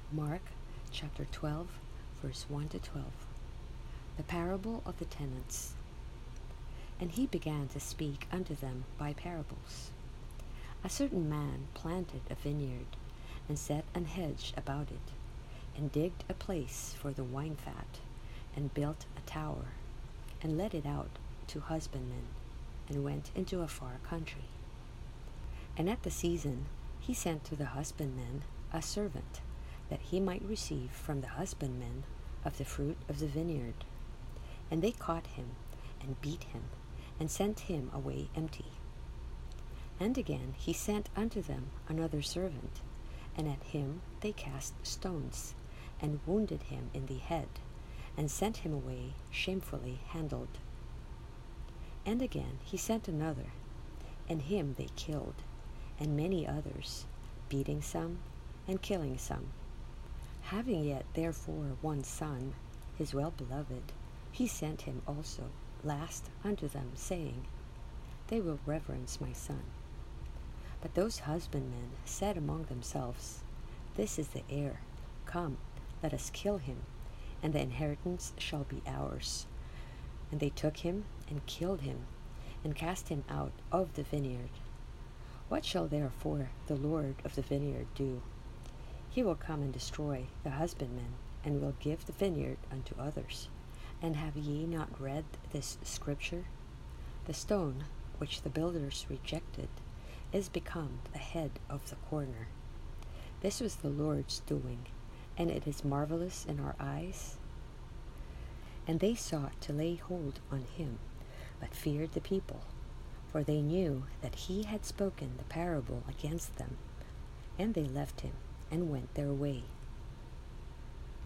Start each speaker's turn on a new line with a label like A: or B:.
A: Mark chapter 12, verse 1 to 12. The parable of the tenants. And he began to speak unto them by parables. A certain man planted a vineyard, and set an hedge about it, and digged a place for the wine fat, and built a tower, and let it out to husbandmen, and went into a far country. And at the season he sent to the husbandmen a servant, that he might receive from the husbandmen of the fruit of the vineyard. And they caught him, and beat him, and sent him away empty. And again he sent unto them another servant, and at him they cast stones, and wounded him in the head, and sent him away shamefully handled. And again he sent another, and him they killed, and many others, beating some, and killing some. Having yet therefore one son, his well-beloved, he sent him also last unto them, saying, They will reverence my son. But those husbandmen said among themselves, This is the heir. Come, let us kill him, and the inheritance shall be ours. And they took him, and killed him, and cast him out of the vineyard. What shall therefore the Lord of the vineyard do? He will come and destroy the husbandmen, and will give the vineyard unto others. And have ye not read this scripture? The stone which the builders rejected is become the head of the corner. This was the Lord's doing, and it is marvelous in our eyes. And they sought to lay hold on him, but feared the people, for they knew that he had spoken the parable against them. And they left him, and went their way.